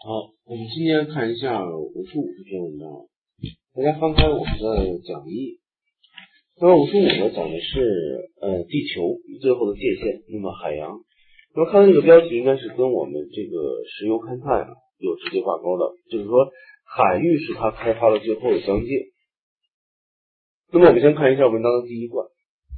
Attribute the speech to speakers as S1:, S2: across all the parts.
S1: 好，我们今天看一下55这篇文章。大家翻开我们的讲义。那么55呢，讲的是地球最后的界限，那么海洋。那么看到这个标题，应该是跟我们这个石油勘探有直接挂钩的，就是说海域是它开发的最后的疆界。那么我们先看一下文章的第一段。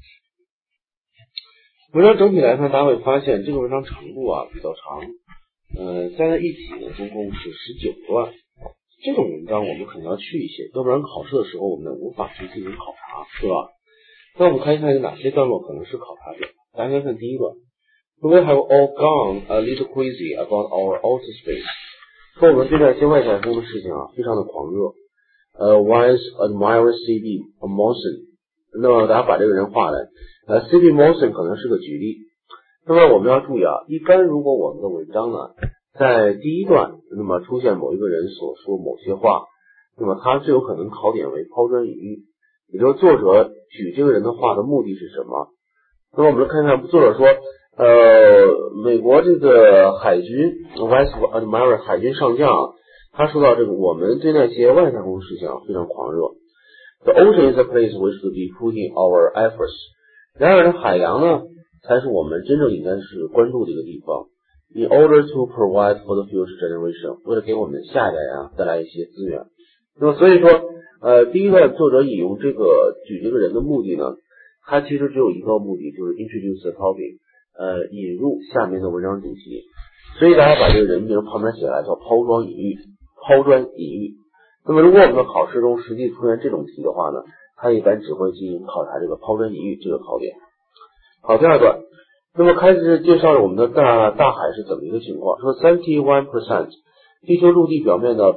S1: 文章整体来看，大家会发现这个文章长度比较长，加在一起呢，总共是19段。这种文章我们可能要去一些，要不然考试的时候我们无法去进行考察，对吧？那我们看一看有哪些段落可能是考察点。大家先看第一段。We have all gone a little crazy about our outer space。说我们对待一些外太空的事情非常的狂热。Once admired C.B. Morrison。那么大家把这个人画来，C.B. Morrison 可能是个举例。那么我们要注意一般如果我们的文章呢，在第一段那么出现某一个人所说某些话，那么他最有可能考点为抛砖引玉，也就是作者举这个人的话的目的是什么。那么我们看看作者说美国这个海军 Vice Admiral 海军上将他说到这个我们对那些外太空事情非常狂热。The ocean is a place we should be putting our efforts。 然而呢，海洋呢才是我们真正应该是关注的一个地方。In order to provide for the future generation， 为了给我们下一代带来一些资源。那么所以说第一段作者引用这个举这个人的目的呢，他其实只有一个目的，就是 introduce the topic， 引入下面的文章主题。所以大家把这个人名旁边写来叫抛砖引玉。那么如果我们的考试中实际出现这种题的话呢，他一般只会进行考察这个抛砖引玉这个考点。好，第二段。那么开始介绍了我们的大海是怎么一个情况，说 71% 地球陆地表面的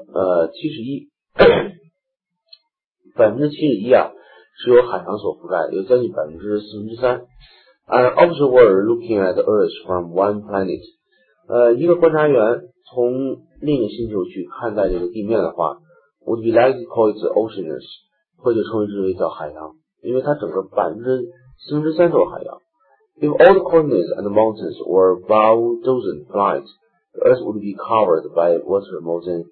S1: 71%是由海洋所覆盖，有将近3%。An observer looking at the Earth from one planet， 一个观察员从另一个星球去看待这个地面的话 ，would be likely to call it oceans， 或者称之为叫海洋，因为它整个3%都是海洋。If all the continents and the mountains were bulldozed flight, the Earth would be covered by water more than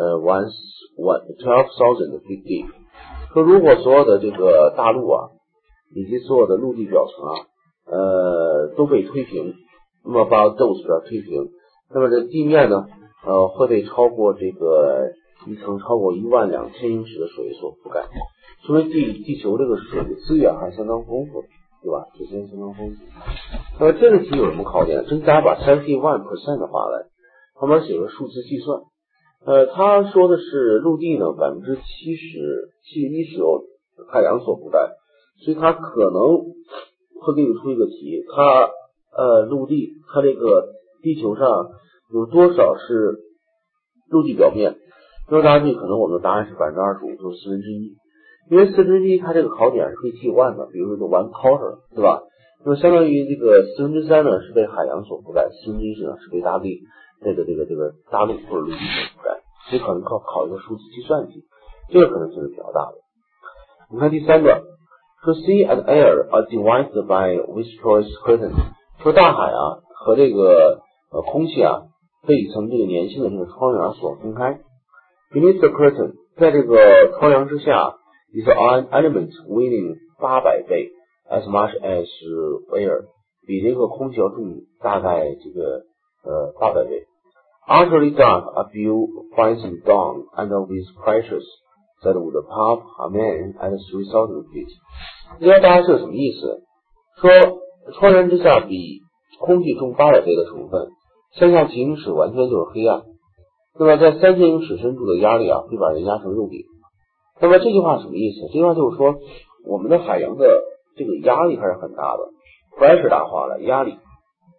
S1: 12,000 feet deep。 说如果所有的这个大陆以及所有的陆地表层都被推平，那么bulldoze表推平，那么这地面呢会被超过这个一层超过12000英尺的水所覆盖，说明地球这个水的资源还相当丰富的，对吧？首先相当丰富。那么这个题有什么考点？真大家把71% 的话来旁边写个数字计算。他说的是陆地呢71%是由海洋所覆盖，所以他可能会给你出一个题，他陆地它这个地球上有多少是陆地表面？那么大家注意，可能我们的答案是25%，就是1/4。因为1/4它这个考点是可以替换的，比如说 one quarter， 对吧？那么相当于这个3/4呢是被海洋所覆盖，1/4呢是被大地这个大陆或者陆地所覆盖，所以可能考一个数字计算题，这个可能性是比较大的。我们看第三段，说 sea and air are divided by viscous curtain， 说大海和这个空气被一层这个粘性的这个窗帘所分开。Beneath the curtain， 在这个窗帘之下is an element weighing 800倍 as much as air， 比这个空气要重大概这个800倍。Utterly dark, a few finds down under with pressures that would pump a man at 3,000 feet。 不知道大家是什么意思？说窗帘之下比空气重800倍的成分，向下几英尺完全就是黑暗。那么在3000英尺深处的压力会把人压成肉饼。那么这句话什么意思？这句话就是说我们的海洋的这个压力还是很大的 ，pressure 大化了，压力。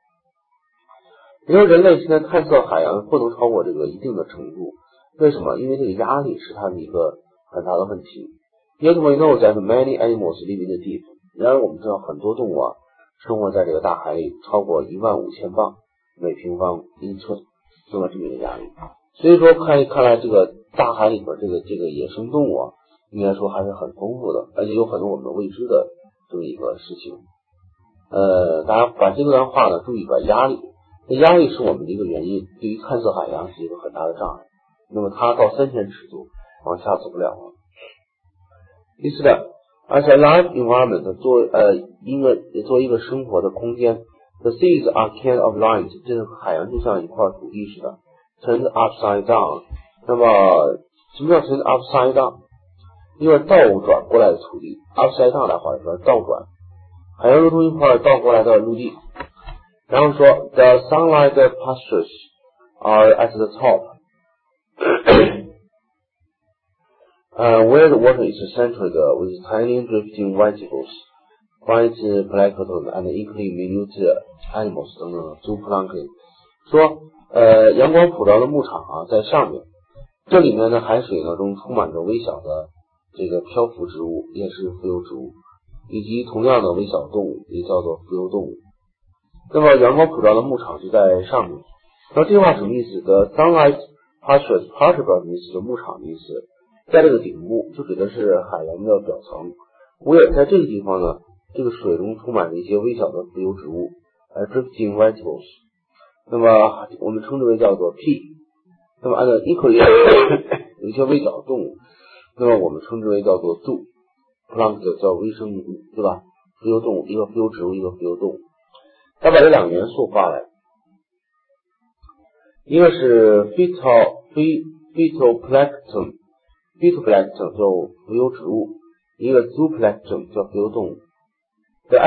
S1: 因为人类现在探测海洋不能超过这个一定的程度，为什么？因为这个压力是它的一个很大的问题。Yet we know that many animals live in the deep。然而我们知道很多动物生活在这个大海里，超过15000磅每平方英寸，这么一个压力。所以说看来这个大海里边这个野生动物应该说还是很丰富的，而且有很多我们未知的这么一个事情。大家把这段话呢注意把压力那压力是我们的一个原因，对于探测海洋是一个很大的障碍。那么它到3000尺度往下走不了了。第四个 ，as a life environment 作为一个生活的空间 ，the seas are can of land， 这个海洋就像一块土地似的 ，turned upside down。那么什么叫 turned upside down？ 一块倒转过来的土地 ，upside down 来话说倒转，海洋如同一块倒过来的陆地。然后说 ，the sunlight pastures are at the top ，where the water is centered with tiny drifting vegetables, white plankton and equally minute animals 等等 zooplankton。说，阳光普照的牧场啊，在上面，这里面的海水呢中充满着微小的这个漂浮植物，也是浮游植物，以及同样的微小动物，也叫做浮游动物。那么阳光普照的牧场就在上面。那这句话什么意思？The sunlight pastures， pasture 表示什么意思？就牧场的意思。在这个顶部就指的是海洋的表层。where 在这个地方呢，这个水中充满着一些微小的浮游植物，drifting vegetables。那么我们称之为叫做 P。那么按照 equally 有一些微小动物，那么我们称之为叫做 zooplankton， 叫微生物，对吧？浮游动物，一个浮游植物，一个浮游动物。它把这两个元素画来，一个是 phytoplankton 叫浮游植物，一个 zooplankton 叫浮游动物。The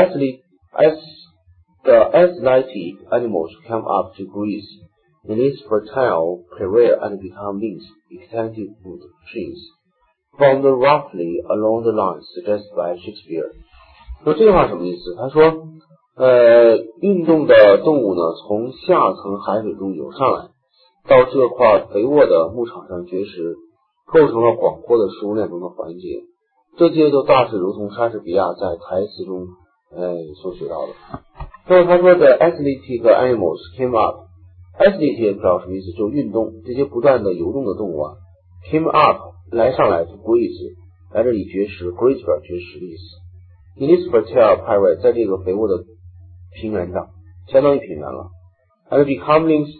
S1: athletic animals come up to breathe in this fertile prairie and become linked extensive food chains formed roughly along the lines suggested by Shakespeare。说这句话什么意思？他说运动的动物呢，从下层海水中游上来，到这块肥沃的牧场上绝食，构成了广阔的食物链中的环节。这些就大致如同莎士比亚在台词中所学到的。那么他说的 athletic animals came up，athletic 表示什么意思？就运动，这些不断的游动的动物啊 ，came up 来上来 to graze 来这里绝食 ，graze 表示绝食的意思。In this fertile prairie 在这个肥沃的平原上，相当于平原了。and become links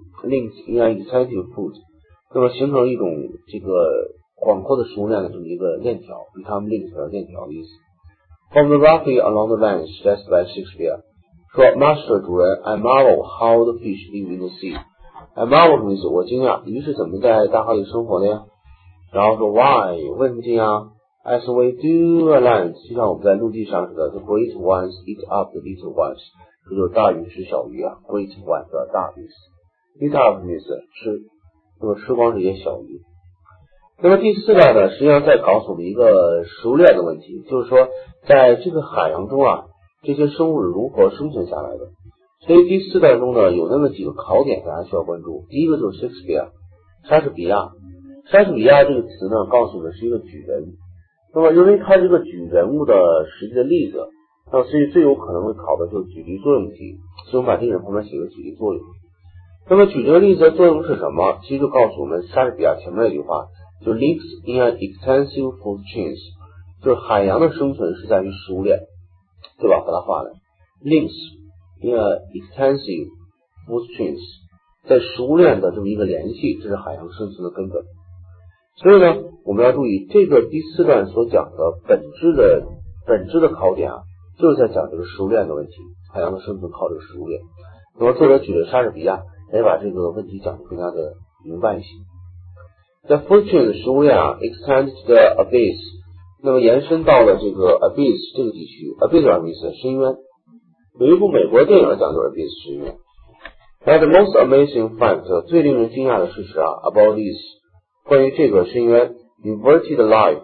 S1: in an extensive food， 那么形成一种这个广阔的食物链的这么一个链条 ，become links 表示链条的意思。From the roughly along the lines suggested by Shakespeare， 说 Master 主人 I marvel how the fish live in the sea。I marvel 什么意思？我惊讶鱼是怎么在大海里生活的呀？然后说 Why 为什么惊讶？As we do on land， 就像我们在陆地上似的 ，the great ones eat up the little ones， 这就是大鱼吃小鱼啊 ，great one 的大意思 ，eat up 什么意思？吃，那么吃光这些小鱼。那么第四段呢，实际上在告诉我们一个食物链的问题，就是说，在这个海洋中啊，这些生物是如何生存下来的。所以第四段中呢，有那么几个考点大家需要关注。第一个就是 Shakespeare， 莎士比亚。莎士比亚这个词呢，告诉我们是一个举人。那么，因为它是个举人物的实际的例子，那所以最有可能会考的就是举例作用题，所以我们把这个人旁边写个举例作用。那么举这个例子的作用是什么？其实就告诉我们莎士比亚前面那句话，就 links in an extensive food chains， 就是海洋的生存是在于食物链，对吧？把它画来 ，links in an extensive food chains， 在食物链的这么一个联系，这是海洋生存的根本。所以呢，我们要注意这个第四段所讲的本质的考点啊，就是在讲这个食物链的问题，海洋的生存靠这个食物链。那么作者举了莎士比亚来把这个问题讲得更加的明白一些。在 food chain 食物链啊 extend to the abyss， 那么延伸到了这个 abyss 这个地区 ，abyss 什么意思？深渊。有一部美国电影讲究 abyss 深渊。然后 the most amazing fact 最令人惊讶的事实啊 about this。关于这个深渊 inverted life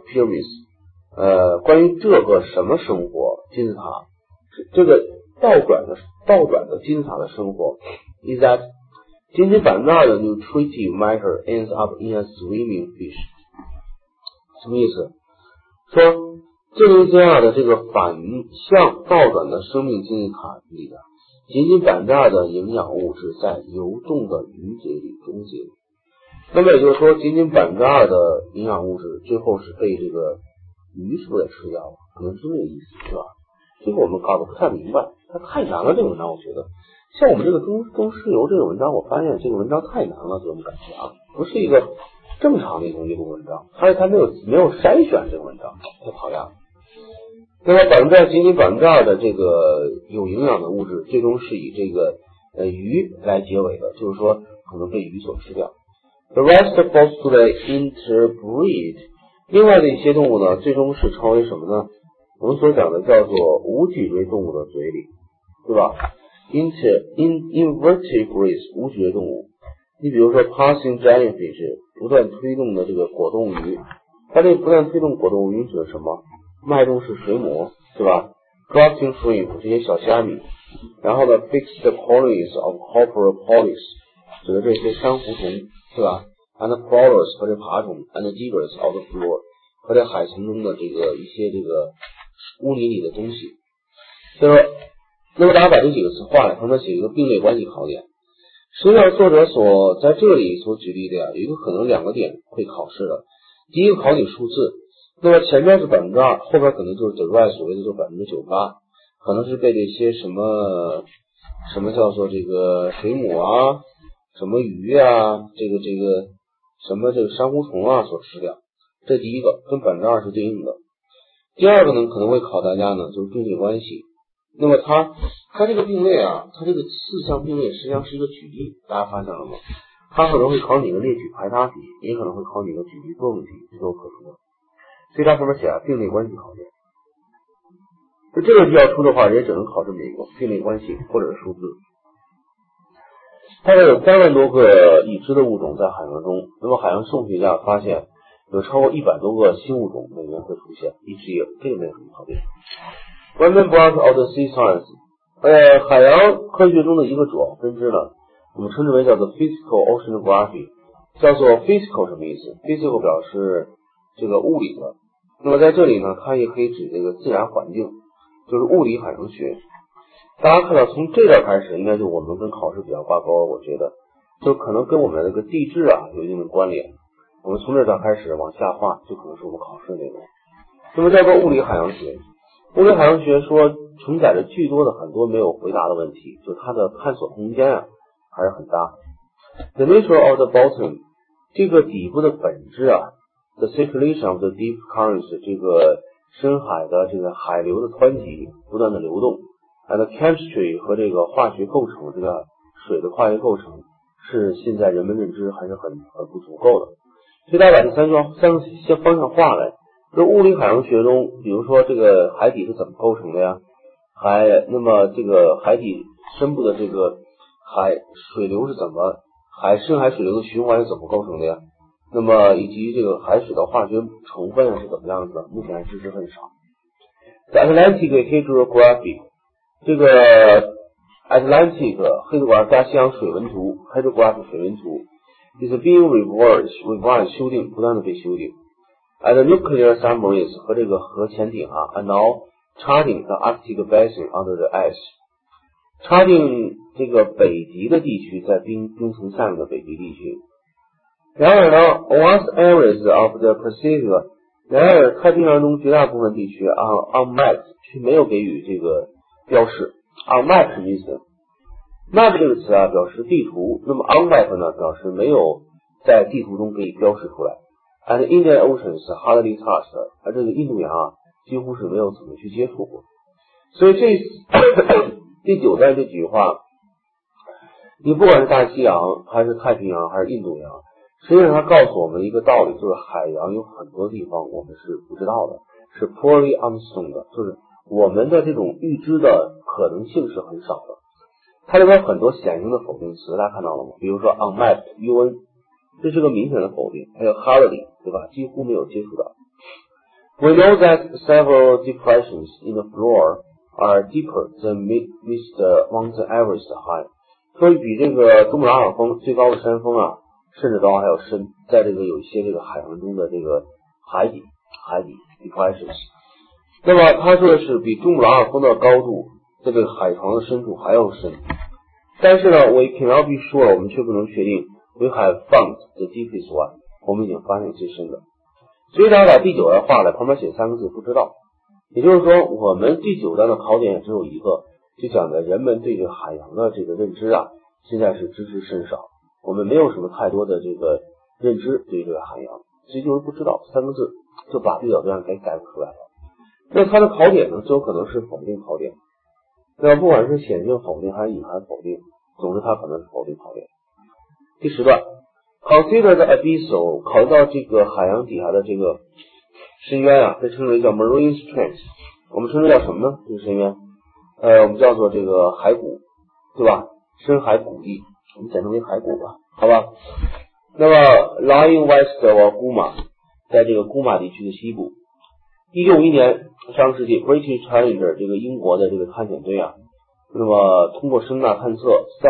S1: pyramids， 关于这个什么生活金字塔，这个倒转的金字塔的生活 is that 金字板那的 nutritive matter ends up in a swimming fish。 什么意思？说正因这样的这个反向倒转的生命金字塔里的金字板那的营养物质在游动的鱼嘴里终结。那么也就是说，仅仅2%的营养物质最后是被这个鱼是不是给吃掉了？可能是这个意思，是吧？这个我们搞得不太明白，它太难了，这个文章我觉得。 像我们这个中石油这个文章，我发现这个文章太难了，给我们感觉啊，不是一个正常的一种阅读文章，而且它没有筛选这个文章，太讨厌了。那么仅仅2%的这个有营养的物质，最终是以这个鱼来结尾的，就是说可能被鱼所吃掉。The rest falls to the interbreed。另外的一些动物呢，最终是成为什么呢？我们所讲的叫做无脊椎动物的嘴里，对吧？invertebrates 无脊椎动物。你比如说 passing jellyfish 不断推动的这个果冻鱼，它这个不断推动果冻鱼指的什么？脉动式水母，对吧 ？Grafting shrimp 这些小虾米，然后呢 fixed colonies of copper polyps 指的这些珊瑚虫，对吧 ？And crawlers 和这爬虫 ，and diggers of the floor 和这海层中的这个一些这个污泥里的东西。所以说，那么大家把这几个词画来，旁边写一个并列关系考点。实际上，作者所在这里所举例的呀，有一个可能2个点会考试的。第一个考你数字，那么前面是2%，后边可能就是 the right 所谓的就98%，可能是被这些什么叫做这个水母啊，什么鱼啊，这个什么这个珊瑚虫啊所吃掉。这第一个跟2%是对应的。第二个呢，可能会考大家呢就是并列关系。那么它这个并列啊，它这个4项并列实际上是一个举例，大家发现了吗？它可能会考你个列举排他题，也可能会考你个举例作用题，这都有可能的。所以它上面写并列关系考点。这个题要出的话，也只能考这么一个并列关系或者是数字。大概有3万多个已知的物种在海洋中，那么海洋生物学家发现有超过100多个新物种每年会出现，each year，这个没有什么考点。One main branch of the sea science， 海洋科学中的一个主要分支呢，我们称之为叫做 physical oceanography。叫做 physical 什么意思 ？physical 表示这个物理的，那么在这里呢，它也可以指这个自然环境，就是物理海洋学。大家看到从这段开始，应该就我们跟考试比较挂钩，我觉得就可能跟我们这个地质啊有一定的关联。我们从这段开始往下画，就可能是我们考试的内容。那么叫做物理海洋学。物理海洋学说承载着巨多的很多没有回答的问题，就它的探索空间啊还是很大。The nature of the bottom， 这个底部的本质啊 ，the circulation of the deep currents， 这个深海的这个海流的湍急不断的流动 ，and chemistry 和这个化学构成，这个水的化学构成是现在人们认知还是很不足够的。所以大家把这三个方向画来。就物理海洋学中，比如说这个海底是怎么构成的呀？那么这个海底深部的这个水流是怎么深海水流的循环是怎么构成的呀？那么以及这个海水的化学成分是怎么样子的？目前知识很少。The Atlantic Hydrography， 这个 Atlantic 黑德加西洋水文图 Hydrography 水文图 is being revised 修订，不断的被修订。And nuclear submarines 和这个核潜艇啊 are now charting the Arctic basin under the ice， 插定这个北极的地区在冰层下面的北极地区。然而呢 vast areas of the Pacific， 然而太平洋中绝大部分地区 unmapped 却没有给予这个标示。unmapped 什么意思？ map 这个词啊表示地图，那么 unmapped 呢表示没有在地图中给予标示出来。And Indian Ocean 是 hardly touched， 而这个印度洋啊几乎是没有怎么去接触过。所以第9段这几句话，你不管是大西洋还是太平洋还是印度洋，实际上它告诉我们一个道理，就是海洋有很多地方我们是不知道的，是 poorly understood 的，就是我们的这种预知的可能性是很少的。它里边很多显性的否定词，大家看到了吗？比如说 unmapped UN， 这是个明显的否定，还有 hardly， 对吧？几乎没有接触到。We know that several depressions in the floor are deeper than Mr. Mountain Everest high， 所以比这个珠穆朗玛峰最高的山峰啊，甚至都还要深，在这个有一些这个海洋中的这个海底 depressions。那么他说的是比珠穆朗玛峰的高度在这个海床的深处还要深，但是呢 we cannot be sure， 我们却不能确定 we have found the deepest one， 我们已经发现最深的。所以大家把第9段画来，旁边写3个字不知道，也就是说我们第9段的考点也只有一个， 就讲的人们对这个海洋的这个认知啊，现在是知之甚少，我们没有什么太多的这个认知对这个海洋，所以就是不知道三个字就把对角对岸给概括出来了。那它的考点呢，就有可能是否定考点，那不管是显性否定还是隐含否定，总之它可能是否定考点。第10段 Consider the abyssal， 考虑到这个海洋底下的这个深渊啊，被称为叫 marine trench， 我们称之叫什么呢？这个深渊我们叫做这个海谷，对吧？深海谷地，我们简称为海谷吧，好吧？那么 lying west of Guma， 在这个古马地区的西部。1951年上个世纪 British Challenger 这个英国的这个探险队啊，那么通过声呐探测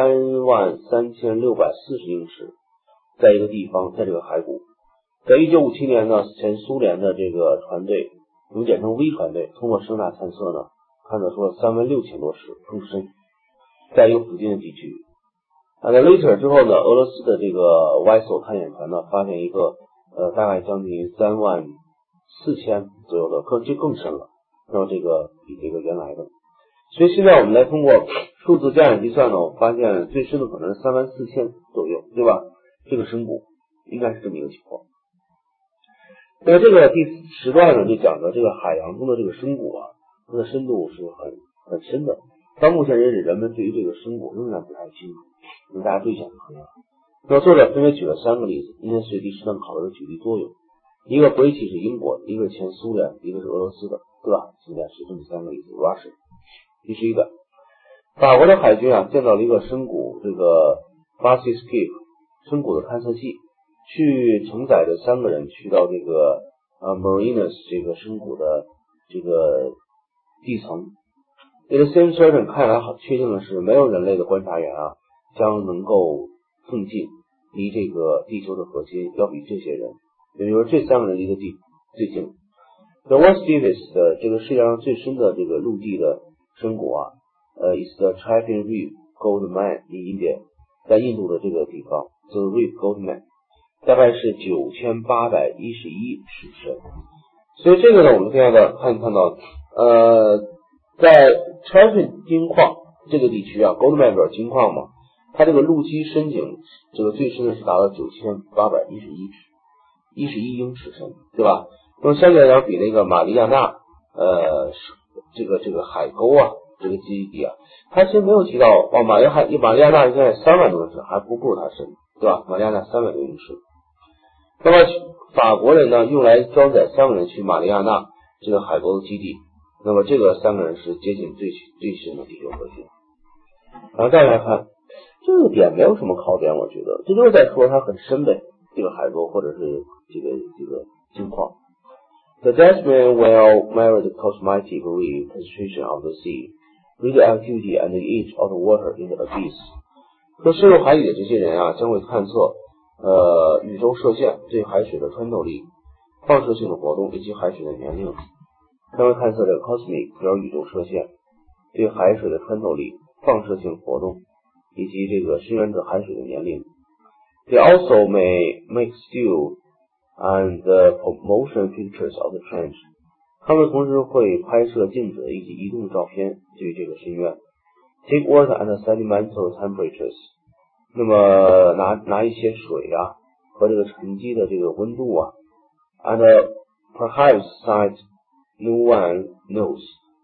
S1: 33640英尺，在一个地方，在这个海谷。在1957年呢，前苏联的这个船队，我们简称 V 船队，通过声呐探测呢，探测出了36000多尺更深，在一个附近的地区。在 later 之后呢，俄罗斯的这个 Vessel 探险船呢，发现一个大概将近34000左右的更深了，那么这个比这个原来的，所以现在我们来通过数字加减计算呢，我发现最深的可能是34000左右，对吧？这个深谷应该是这么一个情况。那么这个第10段呢，就讲的这个海洋中的这个深谷啊，它的深度是很深的。到目前为止，人们对于这个深谷仍然不太清楚，因为大家对象是很远。那么作者分别举了3个例子，应该是第10段考的是举例作用。一个 British 是英国，一个是前苏联，一个是俄罗斯的，对吧？现在是这么3个例子 Russia。第11段，法国的海军啊，建造了一个深谷这个 Basiscape 深谷的探测器，去承载着3个人去到这个Marinas 这个深谷的这个地层。这个 Sam Certain 看来好确定的是，没有人类的观察员啊将能够更近，离这个地球的核心要比这些人，也就是说这3个人离的地最近。The West Deepest 的这个世界上最深的这个陆地的深谷啊is the Chapping Reef Gold Mine in India， 在印度的这个地方，这个 Reef Gold Mine 大概是9811尺深。所以这个呢，我们现在看到在 Chapping 金矿这个地区啊 ，Gold Mine 表金矿嘛，它这个陆基深井这个最深的是达到9811英尺深，对吧？那么相对来讲，比那个马里亚纳这个海沟啊，这个基地啊，它其实没有提到马里亚纳现在3万多英尺，还不如它深，对吧？马里亚纳3万多英尺。那么法国人呢，用来装载3个人去马里亚纳这个海沟的基地，那么这个3个人是接近最深的地球核心。然后再来看这个点没有什么考点，我觉得这就是在说它很深的这个海沟或者是这个金矿。The Dutchman will measure the cosmetic reef concentration of the sea, radioactivity and the edge of the water in the abyss。 说深入海底的这些人啊，将会探测宇宙射线对海水的穿透力、放射性的活动以及海水的年龄。将会探测这个 cosmic 表宇宙射线对海水的穿透力、放射性活动以及这个深渊者海水的年龄。They also may make still and motion pictures of the trench。 他们同时会拍摄静止以及移动照片对于这个深渊。Take water and sedimental temperatures。 那么拿一些水啊和这个沉积的这个温度啊 and perhaps sight no one knows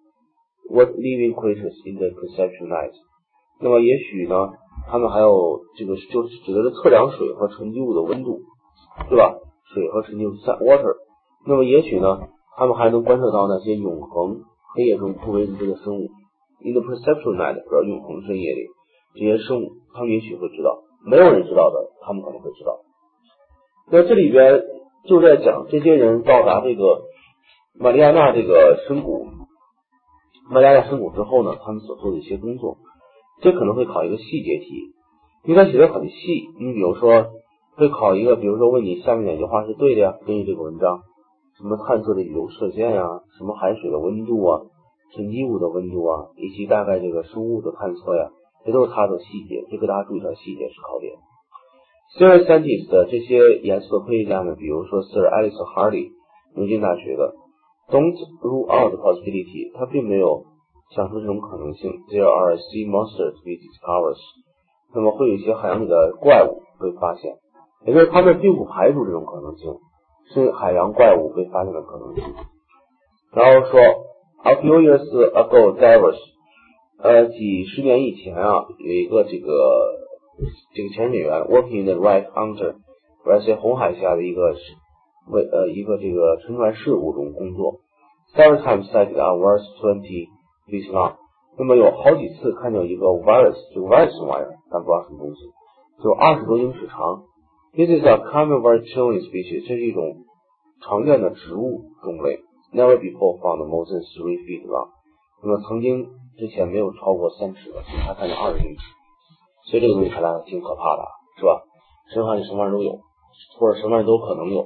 S1: what living creatures in the perception night。 那么也许呢，他们还有这个就是指的是测量水和沉积物的温度，对吧？水和沉积物 water。 那么也许呢，他们还能观测到那些永恒黑夜中不为人知的生物 in the perceptual night， 或者永恒深夜里，这些生物他们也许会知道，没有人知道的他们可能会知道。那这里边就在讲这些人到达这个马里亚纳这个深谷之后呢，他们所做的一些工作，这可能会考一个细节题，因为它写的很细。你比如说会考一个，比如说问你下面哪句话是对的呀？根据这个文章，什么探测的宇宙射线呀，什么海水的温度啊，沉积物的温度啊，以及大概这个生物的探测呀，这都是它的细节，这个大家注意一下，细节是考点。Serious scientists 的这些严肃的科学家们，比如说 Sir Alice Hardy 牛津大学的 Don't rule out the possibility， 他并没有想出这种可能性。There are sea monsters to be discovered。那么会有一些海洋里的怪物被发现，也就是他们并不排除这种可能性，是海洋怪物被发现的可能性。然后说 A few years ago, divers， 几十年以前啊，有一个这个潜水员 working in the right under， 在红海下的一个这个沉船事故中工作。Several times sighted a virus 20 feet long。那么有好几次看到一个 virus， 这个 virus 什么玩意儿？咱不知道什么东西，就20多英尺长。This is a common vegetarian species， 这是一种常见的植物种类。Never before found more than 3 feet long。那么曾经之前没有超过3尺的，还看见20英尺，所以这个东西看来挺可怕的，是吧？深海里什么玩意儿都有，或者什么玩意儿都可能有。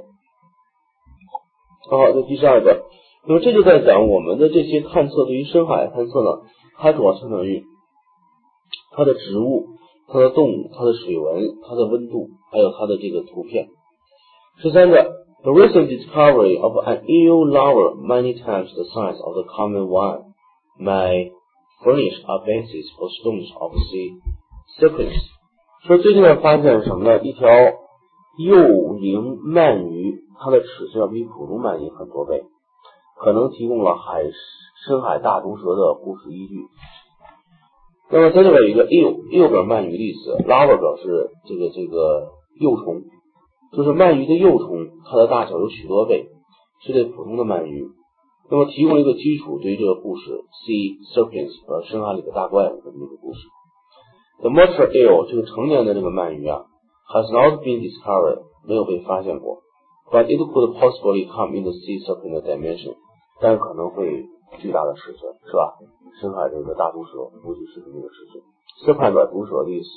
S1: 好，这第12个，那么这就在讲我们的这些探测，对于深海探测呢，它主要相当于它的植物、它的动物、它的水文、它的温度，还有它的这个图片。13个 ，The recent discovery of an eel larva many times the size of the common one may furnish a basis for stones of sea serpents。说最近的发现是什么呢？一条幼龄鳗鱼，它的尺寸要比普通鳗鱼很多倍，可能提供了深海大毒蛇的故事依据。那么在这边有一个 eel 表示鳗鱼的意思， larva 表示这个幼虫，就是鳗鱼的幼虫，它的大小有许多倍，是对普通的鳗鱼。那么提供了一个基础，对于这个故事 sea serpents 深海里的大怪物这么一个故事。The mature eel 这个成年的这个鳗鱼啊 has not been discovered 没有被发现过 ，but it could possibly come in the sea serpent dimension， 但是可能会巨大的尺寸，是吧？深海这个大毒蛇估计是这么一个尺寸。serpent 毒蛇的意思。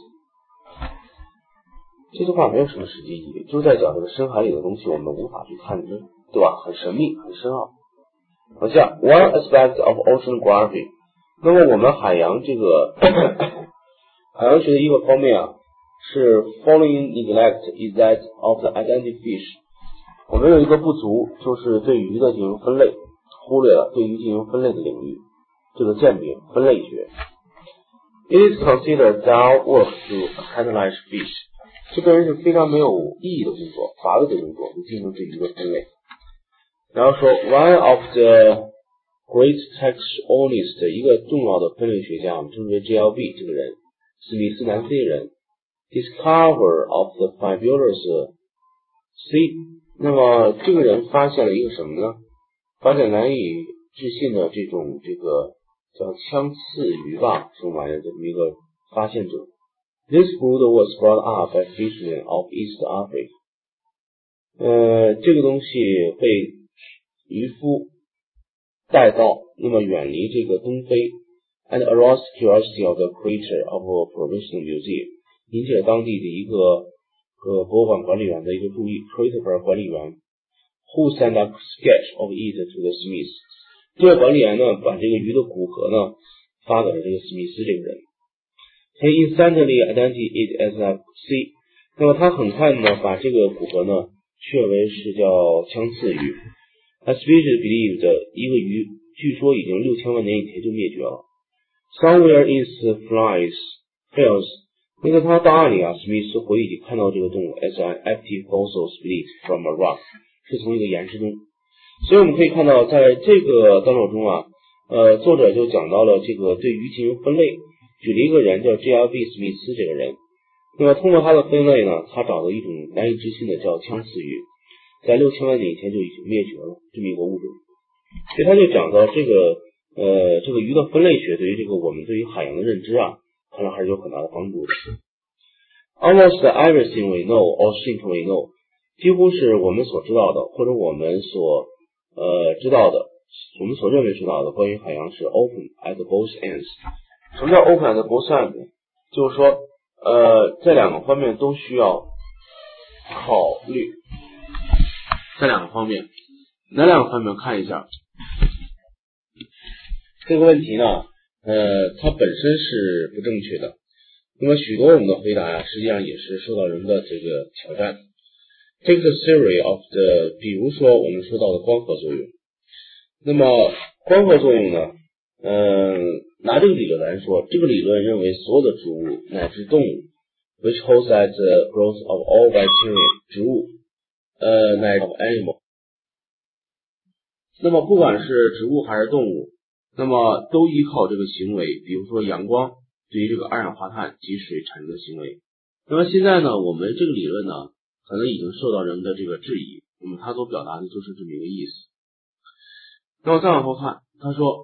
S1: 这句话没有什么实际意义，就是在讲这个深海里的东西我们无法去探知，对吧？很神秘，很深奥。往下 ，One aspect of oceanography， 那么我们海洋这个海洋学的一个方面啊，是 following neglect is that of the identity fish。我们有一个不足，就是对鱼的进行分类，忽略了对鱼进行分类的领域，这个鉴别分类学。It is considered dull work to categorize fish。这个人是非常没有意义的工作，乏味的工作，进行对鱼的分类。然后说 ，one of the great taxonomists 一个重要的分类学家，我们称之为 JLB 这个人，史密斯南非人 ，discover of the fabulous sea。那么这个人发现了一个什么呢？发现难以置信的这个叫枪刺鱼吧，什么玩意儿这么一个发现者。This food was brought up by fishermen of East Africa。这个东西被渔夫带到，那么远离这个东非 ，and aroused curiosity of the creator of a provincial museum， 引起了当地的一个博物馆管理员的一个注意 ，creator 管理员 ，who sent a sketch of it to the Smith。这个管理员呢，把这个鱼的骨骼呢发给了这个史密斯这个人。He instantly identified it as a sea。那么他很快呢把这个骨骼呢确为是叫枪刺鱼。A species believed 一个鱼，据说已经6000万年以前就灭绝了。Somewhere in the files， 那个他档案里啊，史密斯回忆起看到这个动物 as an empty fossil split from a rock， 是从一个岩石中。所以我们可以看到，在这个段落中啊，作者就讲到了这个对鱼进行分类。举了一个人叫 JLB 史密斯这个人，那么通过他的分类呢，他找到一种难以置信的叫枪刺鱼，在6000万年以前就已经灭绝了这么一个物种，所以他就讲到这个鱼的分类学对于这个我们对于海洋的认知啊，看来还是有很大的帮助的。Almost everything we know or think we know， 几乎是我们所知道的或者我们所知道的，我们所认为知道的关于海洋是 open at both ends。什么叫 open at both ends？ 就是说这两个方面都需要考虑。这两个方面，哪两个方面看一下？这个问题呢，它本身是不正确的。那么许多我们的回答呀，实际上也是受到人的这个挑战。Take the theory of the， 比如说我们说到的光合作用。那么光合作用呢， 拿这个理论来说，这个理论认为所有的植物乃至动物 which holds that the growth of all bacteria 植物乃至 animal， 那么不管是植物还是动物，那么都依靠这个行为，比如说阳光对于这个二氧化碳及水产生的行为。那么现在呢，我们这个理论呢可能已经受到人们的这个质疑，那么它所表达的就是这么一个意思。那么再往后看，他说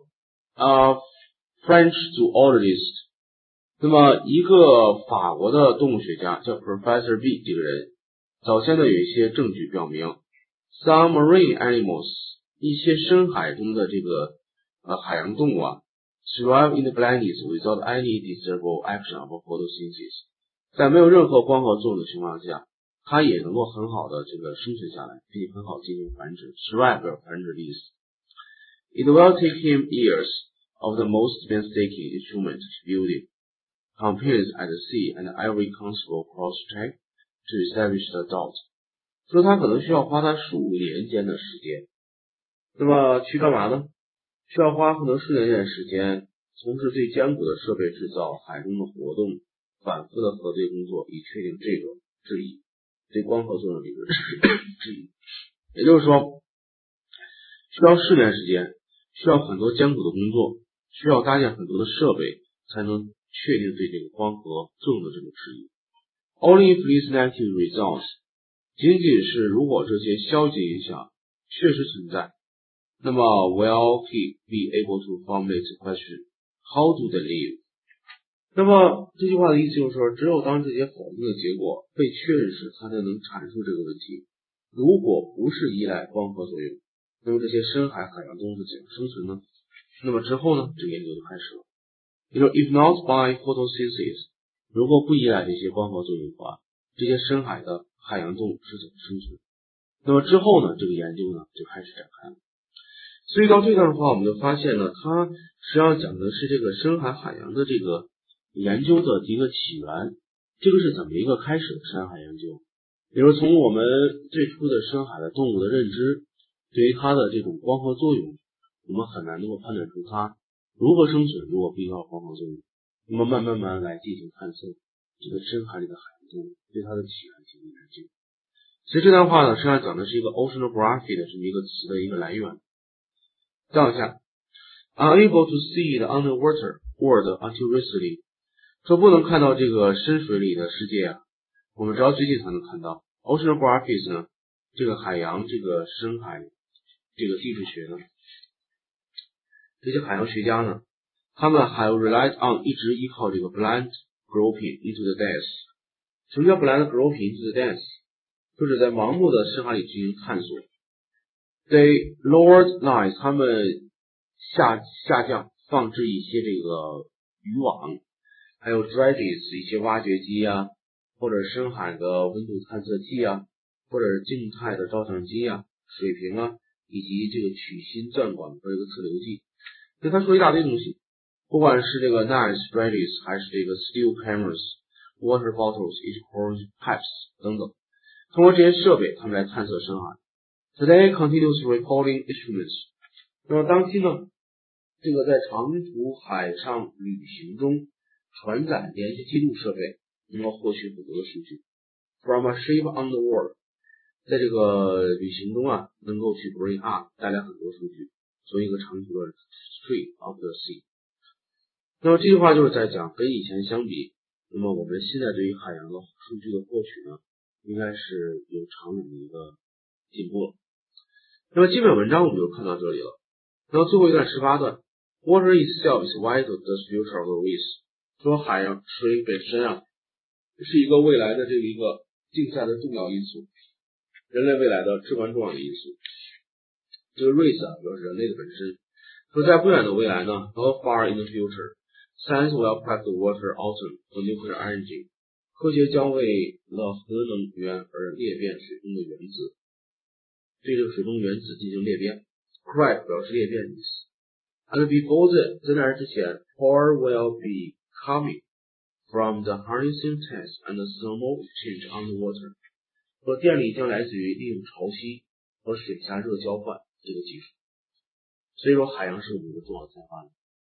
S1: French zoologist， 那么一个法国的动物学家叫 Professor B 这个人，早先呢有一些证据表明 some marine animals 一些深海中的这个海洋动物啊 survive in the blankness without any discernible action of photosynthesis， 在没有任何光合作用的情况下，它也能够很好的这个生存下来，并且很好进行繁殖。survive 表示繁殖的意思。It will take him years of the most painstaking instrument building, companions at the sea and every conceivable cross-check to establish the doubt。说他可能需要花他数年间的时间，那么去干嘛呢？需要花可能数年间的时间，从事最艰苦的设备制造、海中的活动、反复的核对工作，以确定这个质疑，对光合作用的一个质疑。也就是说，需要4年时间，需要很多艰苦的工作，需要搭建很多的设备，才能确定对这个光合作用的这种质疑。Only if these negative results， 仅仅是如果这些消极影响确实存在，那么 will he be able to formulate the question how do they live？ 那么这句话的意思就是说，只有当这些否定的结果被确认时，他才能阐述这个问题。如果不是依赖光合作用，那么这些深海海洋动物是怎样生存呢？那么之后呢，这个研究就开始了。也就是 if not by photosynthesis， 如果不依赖这些光合作用的话，这些深海的海洋动物是怎么生存？那么之后呢，这个研究呢就开始展开了。所以到这段的话，我们就发现呢，它实际上讲的是这个深海海洋的这个研究的一个起源，这个是怎么一个开始的深海研究？比如从我们最初的深海的动物的认知，对于它的这种光合作用，我们很难能够判断出它如何生存，如果不依靠光合作用，那么慢慢来进行探测这个深海里的海洋动物对它的起源进行研究。所以这段话呢，实际上讲的是一个 oceanography 的这么一个词的一个来源。再往下 ，unable to see the underwater world until recently， 说不能看到这个深水里的世界啊，我们直到最近才能看到。oceanography 呢，这个海洋这个深海这个地质学呢，这些海洋学家呢，他们还 relied on 一直依靠这个 blind groping into the depths。什么叫 blind groping into the depths？ 就是在盲目的深海里进行探索。They lowered lines， 他们下降放置一些这个渔网，还有 dredges 一些挖掘机啊，或者深海的温度探测器啊，或者静态的照相机啊，水瓶啊，以及这个曲心钻管和这个测流计。所以他说一大堆东西，不管是这个 knives dredges 还是这个 still cameras water bottles each core pipes 等等，通过这些设备他们来探测深海。Today continuous reporting instruments， 那么当今呢，这个在长途海上旅行中船载联系记录设备能够获取很多的数据。From a ship on the water， 在这个旅行中啊，能够去 bring up 带来很多数据，做一个长途的 trip of the sea。那么这句话就是在讲跟以前相比，那么我们现在对于海洋的数据的获取呢，应该是有长远的一个进步了。那么基本文章我们就看到这里了。那么最后一段18段 ，Water itself is vital to the future of the race。说海洋水本身啊，是一个未来的这一个竞赛的重要因素，人类未来的至关重要的因素。这个 race 啊，主要是人类的本身。说在不远的未来呢 ，How far in the future， science will crack the water atom for nuclear energy。科学将为了核能源而裂变水中的原子。对这个水中原子进行裂变 ，crack 表示裂变的意思。And before that， 在那之前 ，power will be coming from the harnessing test and the thermal exchange on the water。说电力将来自于利用潮汐和水下热交换这个技术。所以说海洋是我们一个重要的开发。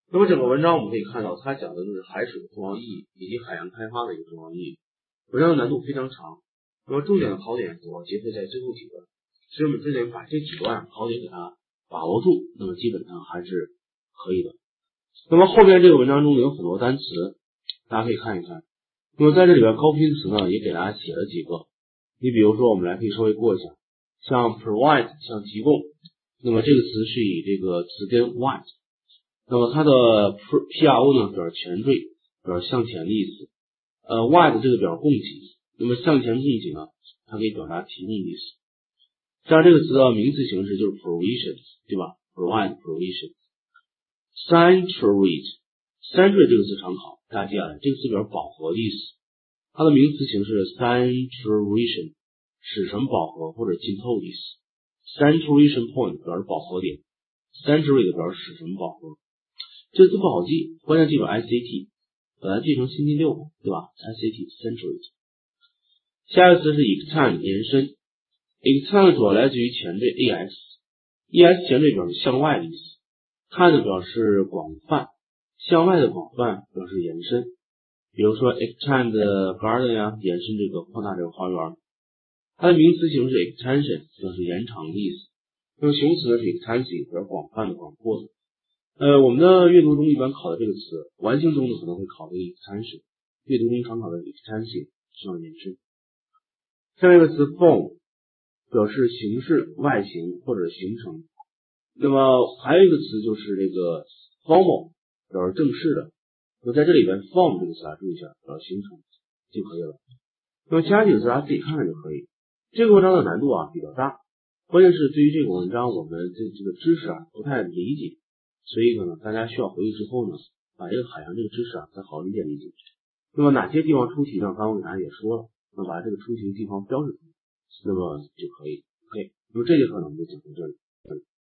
S2: 那么整个文章我们可以看到，它讲的就是海水的重要意义以及海洋开发的一个重要意义。文章的难度非常长，那么重点的考点主要结合在最后几段，所以我们这里把这几段考点给它把握住，那么基本上还是可以的。那么后边这个文章中有很多单词，大家可以看一看。那么在这里边高频词呢也给大家写了几个，你比如说我们来可以稍微过一下，像 provide 像提供，那么这个词是以这个词根 wide， 那么它的 pro 呢表示前缀，表示向前的意思，wide 这个表示供给，那么向前供给呢它可以表达提供的意思。像这个词的名词形式就是 provision， 对吧？ provide provision。 saturate 这个词常考，大家记下来，这个词表示饱和的意思，它的名词形式 saturation， 使什么饱和或者浸透的意思。saturation point 表示饱和点， saturate 表示使什么饱和。这个词不好记，关键记住 ICT， 把它记成星期六嘛，对吧？ ICT saturate。 下一个词是 extend 延伸， extend 主要来自于前缀 ES 前缀表示向外的意思， tend 表示广泛，向外的广泛表示延伸，比如说 extend garden 呀，延伸这个扩大这个花园。它的名词形式 extension 表示延长的意思，那么形容词呢是 extensive 表示广泛的广阔的。我们的阅读中一般考的这个词，完形中呢可能会考这个 extension， 阅读中常考的 extensive 这样延伸。下面一个词 form 表示形式、外形或者形成，那么还有一个词就是这个 formal 表示正式的，那么在这里边 form 这个词注意一下，表示形成就可以了。那么其他几个词大家自己看看就可以。这个文章的难度比较大，关键是对于这个文章我们这个知识不太理解，所以呢大家需要回去之后呢把这个海洋这个知识再好理解理解。那么哪些地方出题呢？刚刚我给大家也说了，那么把这个出题的地方标示出来，那么就可以。OK， 那么这节课呢我们就讲到这里。